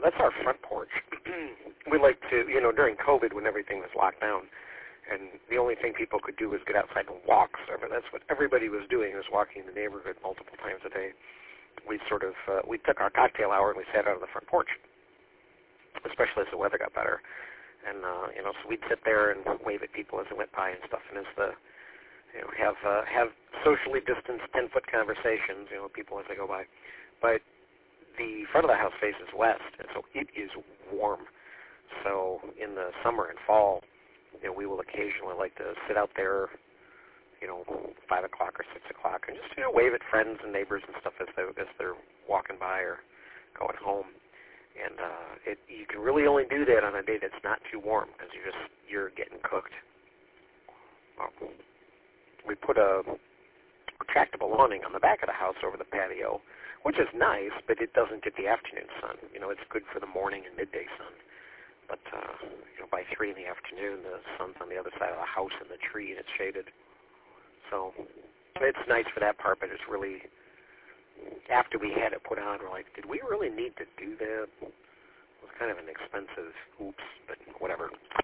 that's our front porch. We like to, during COVID when everything was locked down, and the only thing people could do was get outside and walk. So that's what everybody was doing, was walking the neighborhood multiple times a day. We we took our cocktail hour and we sat out on the front porch, especially as the weather got better. And, so we'd sit there and wave at people as they went by and stuff. And as have socially distanced 10-foot conversations, with people as they go by. But the front of the house faces west, and so it is warm. So in the summer and fall, we will occasionally like to sit out there, 5 o'clock or 6 o'clock, and just wave at friends and neighbors and stuff as they're walking by or going home. And you can really only do that on a day that's not too warm, because you're getting cooked. We put a retractable awning on the back of the house over the patio, which is nice, but it doesn't get the afternoon sun. It's good for the morning and midday sun. But by 3 in the afternoon, the sun's on the other side of the house in the tree, and it's shaded. So it's nice for that part, but it's really, after we had it put on, we're like, did we really need to do that? It was kind of an expensive oops, but whatever.